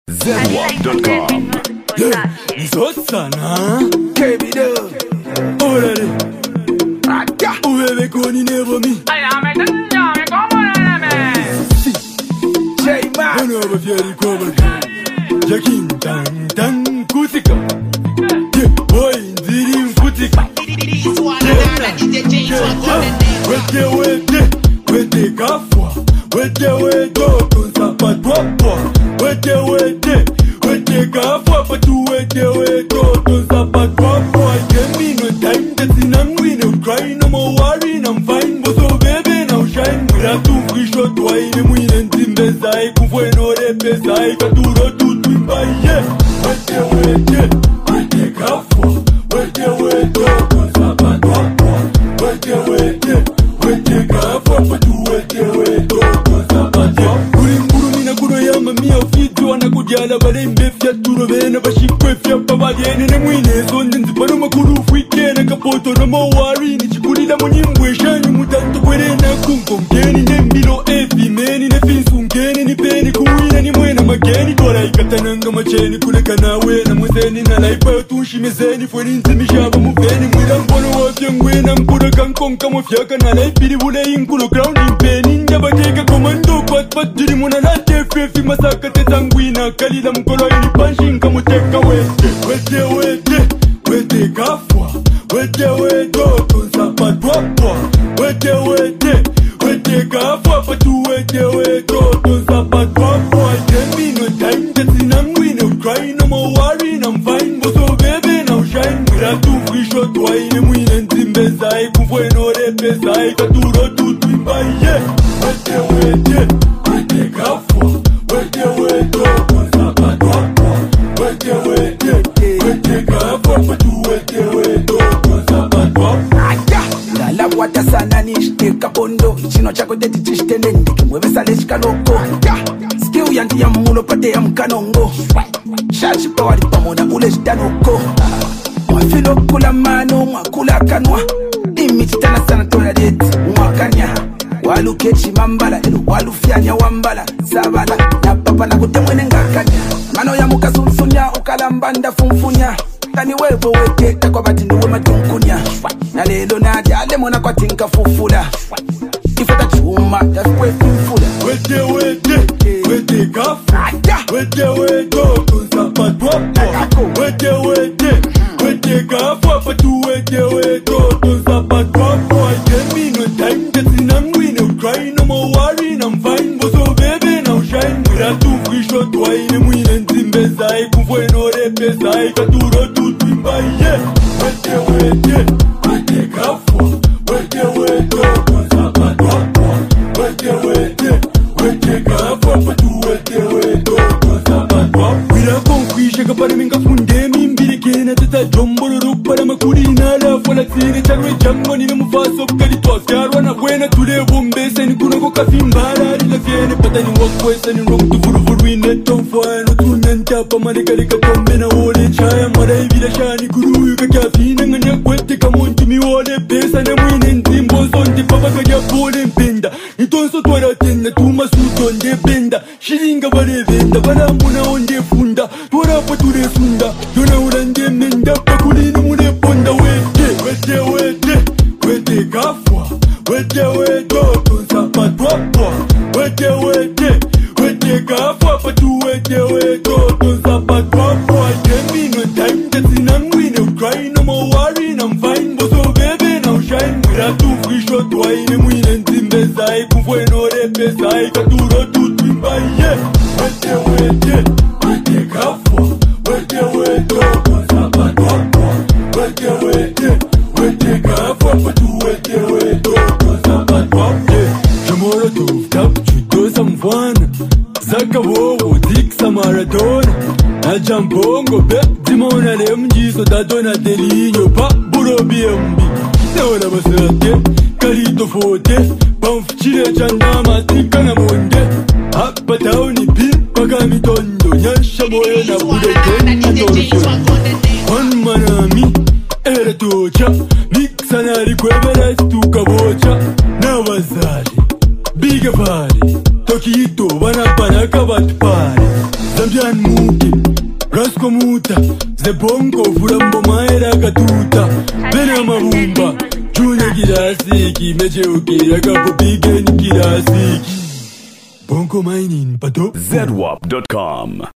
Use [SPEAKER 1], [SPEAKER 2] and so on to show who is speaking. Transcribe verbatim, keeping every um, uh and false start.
[SPEAKER 1] Zedwap dot com.
[SPEAKER 2] Yeah, Zotsana, K B Dub, Orale, Uwe Koni never me. J Man, one over Fury Cover, Jakin Tan Tan Kutika, Boy, Zirin Kutika. Wete wete, wete kafwa, wete wete tunzapa twapwa, wete wete, wete kafwa patu wete wete tunzapa twapwa. Give me no time, that's in I'm no cry, no more worry, I'm fine, but so baby now shine. Mira tu free shot, why the moon and timbezai, kufwe no repezai, katuro tu twimbaye. Wete wete, wete kafwa, wete wete tunzapa twapwa, wete wete. Wete kafwa patu wete wete tunzapa twapwa. Kuri nguru mina kuno ya mamia ufiti wanakujala bale mbefya turo bena bashikwe fya pabagene ne mwine zonde nzipano makuru fwike na kapoto na mawari ni chikulila munyimbwe shanyu mutanto kwere na kunko mkeni ne mbilo efi meni ne finsu mkeni ni peni kuwina ni mwena mageni tora ikatananga macheni kuleka nawe na mwezeni na laipa yotunshi mezeni fweni nzimishaba muveni mwila mpono wafya ngwena mpura kankonka mwafyaka na laipiri vule inkulo ground impeni njaba keka komando pat pat jiri muna la tefefi masaka tetangwina kalila mkolo ili panshinka muteka wete wete wete wete kafwa wete wete tunzapa twapwa wete wete wete kafwa patu wete wete tunzapa twapwa. Give me no time, that's in I'm no cry, no more worry, I'm fine, but so baby now shine. Mira tu free shot, why the moon and timbezai, kufwe no repezai, katuro tu twimbaye. Wete wete, wete kafwa, wete wete tunzapa twapwa, wete wete, wete kafwa patu wete wete tunzapa twapwa.
[SPEAKER 3] Lala wata sana nishte kapondo Chino chako deti chishte nende Kimwebe sale shikanoko Skiu yanti ya mulo pate ya mkanongo Shachi pawari pamona ule shitanoko Mwafilo kula mano mwakula kanwa Imi chitana sana tona deti mwakanya Walu kechi mambala elu walu fianya wambala Sabala na papa na kutemwene ngakanya Mano ya muka sunsunya ukalambanda funfunya Tani wevo weke kakwa batini we matunkunya Na lelo na jale mona kwa tinka fufula Ifata chuma tafikwe fufula.
[SPEAKER 2] Wete wete, wete kafwa, wete wete tunzapa twapwa, wete wete, wete kafwa patu wete wete tunzapa twapwa. Give me no time, that's in I'm no cry, no more worry, I'm fine, but so baby now shine. Mira tu free shot, why the moon and timbezai, kufwe no repezai, katuro tu twimbaye. Wete wete, wete kafwa, wete wete tunzapa twapwa, wete wete, wete kafwa patu wete wete tunzapa twapwa. Wira konkwishe kapare minga funde mimbiri kena teta jomboro para makuri na la fola tire charwe jammo ni mufaso kali to skarwa na kwena tule bombe seni kuno ko kafimbara ila fiene patani wakwe seni rong tu furu furu ine ton fwa no tunenta pa male kali ka tombe na ole chaya mara vila shani kuru ka kafina nganya kwete kamonti mi ole pesa na mwine ntimbo sonti papa ka ya pole mpenda itonso twara tena tuma sutonde benda shiringa bare venda bara muna onde funda twara pature sunda yona urande menda pakulini mune ponda wete wete wete wete kafwa wete wete tunzapa twapwa wete wete wete kafwa patu wete wete tunzapa twapwa. Give me no time, that's in I'm no cry, no more worry, I'm fine, but so baby now shine. Mira tu free shot, why the moon and timbezai, kufwe no repezai, katuro tu twimbaye. Wete wete, wete kafwa, wete wete tunzapa twapwa, wete wete, wete kafwa patu wete wete tunzapa twapwa. Jamoro tu tap chuto samfwana Zaka wowo diksa maratona Na jambongo be dimona le mjiso dadona delinyo pa buro biembi Neona basirate kalito fote Pamfchile chandama tika na monde Hapa taoni pi paka mitondo Nyasha moe na bude kenya torso One manami era tocha Miksa nari kwebera istuka bocha Na wazari Biga pari Tokito wana panaka bat pari Zambian mu muke Rasko muta Zebongo furambo maera katuta Bena mabumba June kirasiki Meche ukira kapo bigeni kirasiki Bongo mining pato
[SPEAKER 1] Z W A P dot com